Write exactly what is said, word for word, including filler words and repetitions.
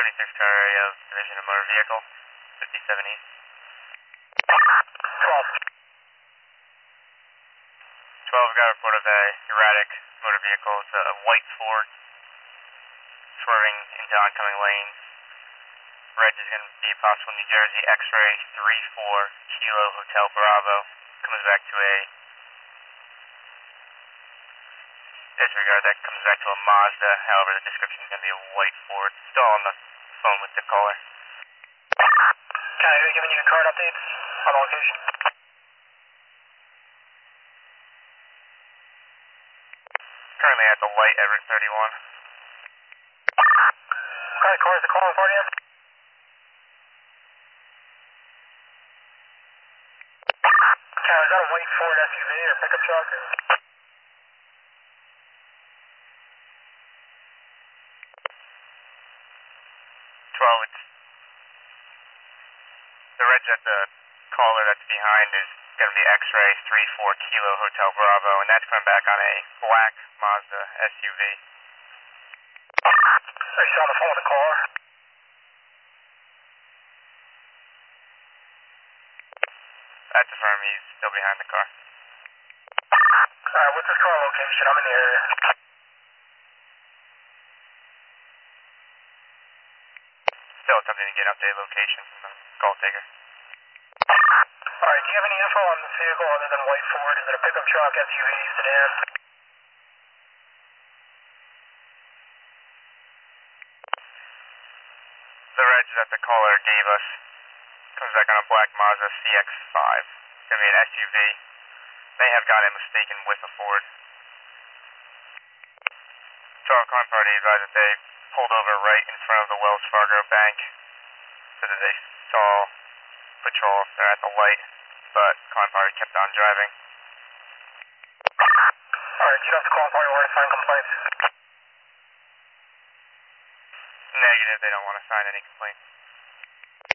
twenty-six car area of Division of Motor Vehicle, fifty-seven East. twelve. twelve got a report of a erratic motor vehicle. It's a white Ford swerving into oncoming lanes. Reg is going to be possible New Jersey X-ray three four Kilo Hotel Bravo. Comes back to a disregard. That comes back to a Mazda. However, the description is going to be a white Ford. Still on the phone with the caller. Can I be giving you card updates on the location? Currently at the light Everett thirty-one. What kind of car is the calling party in? Okay, is that a white Ford S U V or pickup truck? twelve, it's the reg at the caller that's behind is going to be X-ray three four Kilo Hotel Bravo, and that's coming back on a black Mazda S U V. Are you still on the phone with the caller? That's the firm, he's still behind the car. Alright, what's this car location? I'm in the area. Still attempting to get updated location from the call taker. Alright, do you have any info on this vehicle other than white Ford? Is it a pickup truck, S U V, sedan? The reg that the caller gave us comes back on a black Mazda C X five. It's going to be an S U V. May have got it mistaken with a Ford. twelve Con Party advised that they pulled over right in front of the Wells Fargo Bank so that they saw patrol. They're at the light, but Con Party kept on driving. Alright, do you know if the calling party want to sign complaints? Negative, they don't want to sign any complaints.